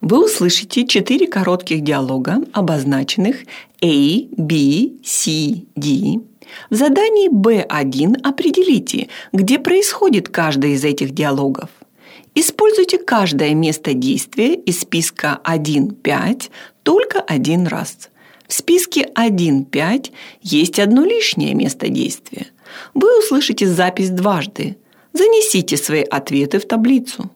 Вы услышите 4 коротких диалога, обозначенных A, B, C, D. В задании B1 определите, где происходит каждый из этих диалогов. Используйте каждое место действия из списка 1-5 только один раз. В списке 1-5 есть одно лишнее место действия. Вы услышите запись дважды. Занесите свои ответы в таблицу.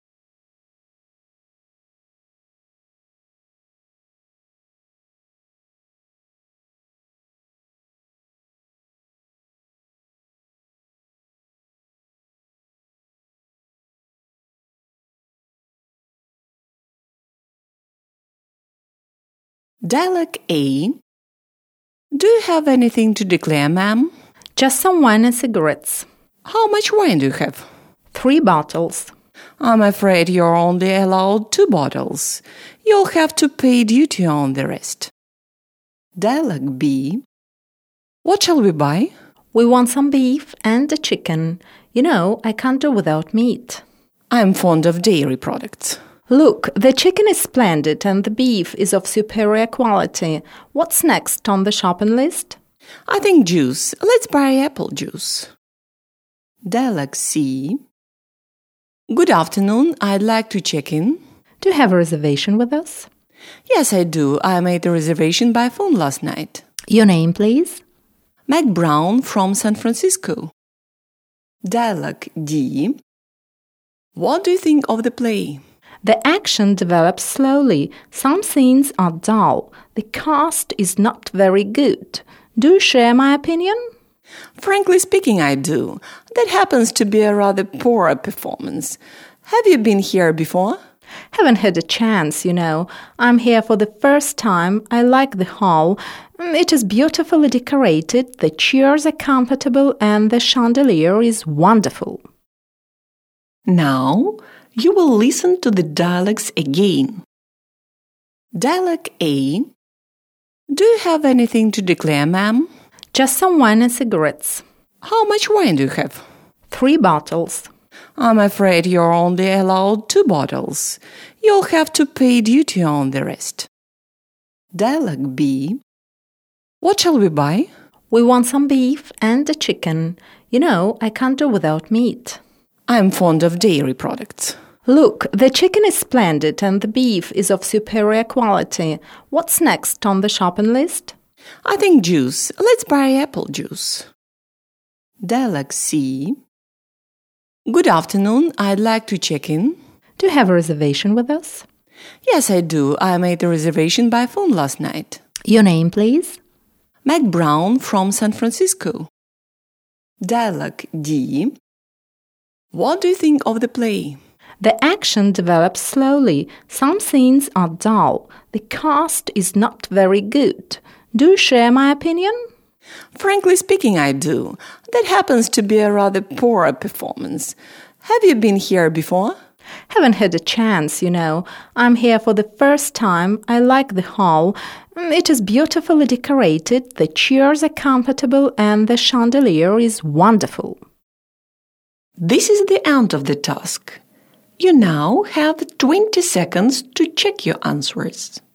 Dialogue A. Do you have anything to declare, ma'am? Just some wine and cigarettes. How much wine do you have? 3 bottles. I'm afraid you're only allowed 2 bottles. You'll have to pay duty on the rest. Dialogue B. What shall we buy? We want some beef and a chicken. You know, I can't do without meat. I'm fond of dairy products. Look, the chicken is splendid and the beef is of superior quality. What's next on the shopping list? I think juice. Let's buy apple juice. Dialogue C. Good afternoon. I'd like to check in. Do you have a reservation with us? Yes, I do. I made the reservation by phone last night. Your name, please? Mac Brown from San Francisco. Dialogue D. What do you think of the play? The action develops slowly. Some scenes are dull. The cast is not very good. Do you share my opinion? Frankly speaking, I do. That happens to be a rather poor performance. Have you been here before? Haven't had a chance, you know. I'm here for the first time. I like the hall. It is beautifully decorated, the chairs are comfortable, and the chandelier is wonderful. Now, you will listen to the dialogues again. Dialogue A. Do you have anything to declare, ma'am? Just some wine and cigarettes. How much wine do you have? 3 bottles. I'm afraid you're only allowed 2 bottles. You'll have to pay duty on the rest. Dialogue B. What shall we buy? We want some beef and a chicken. You know, I can't do without meat. I'm fond of dairy products. Look, the chicken is splendid and the beef is of superior quality. What's next on the shopping list? I think juice. Let's buy apple juice. Dialogue C. Good afternoon. I'd like to check in. Do you have a reservation with us? Yes, I do. I made the reservation by phone last night. Your name, please? Mac Brown from San Francisco. Dialogue D. What do you think of the play? The action develops slowly. Some scenes are dull. The cast is not very good. Do you share my opinion? Frankly speaking, I do. That happens to be a rather poor performance. Have you been here before? Haven't had a chance, you know. I'm here for the first time. I like the hall. It is beautifully decorated, the chairs are comfortable, and the chandelier is wonderful. This is the end of the task. You now have 20 seconds to check your answers.